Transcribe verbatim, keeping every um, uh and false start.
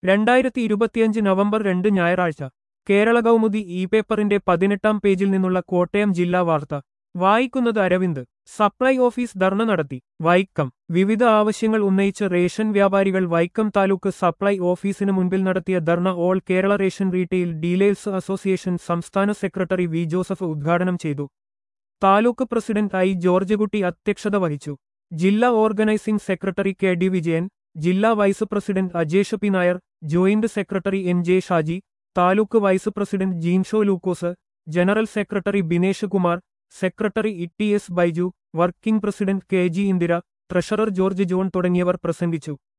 രണ്ടായിരത്തി ഇരുപത്തിയഞ്ച് നവംബർ രണ്ട് ഞായറാഴ്ച കേരള കൗമുദി ഇ പേപ്പറിന്റെ പതിനെട്ടാം പേജിൽ നിന്നുള്ള കോട്ടയം ജില്ലാ വാർത്ത വായിക്കുന്നത് അരവിന്ദ്. സപ്ലൈ ഓഫീസ് ധർണ നടത്തി വൈക്കം. വിവിധ ആവശ്യങ്ങൾ ഉന്നയിച്ച് റേഷൻ വ്യാപാരികൾ വൈക്കം താലൂക്ക് സപ്ലൈ ഓഫീസിന് മുൻപിൽ നടത്തിയ dharna all Kerala ration retail dealers association സംസ്ഥാന സെക്രട്ടറി വി ജോസഫ് ഉദ്ഘാടനം ചെയ്തു. താലൂക്ക് പ്രസിഡന്റ് ഐ ജോർജുകുട്ടി അധ്യക്ഷത വഹിച്ചു. ജില്ലാ organising secretary K D Vijayan, ജില്ലാ vice president Ajesh P Nair, joint secretary N J Shaji, taluk vice president Jeensho Lukose, general secretary Binesh Kumar, secretary E T S Baiju, working president K G Indira, treasurer George John തുടങ്ങിയവർ പ്രസംഗിച്ചു.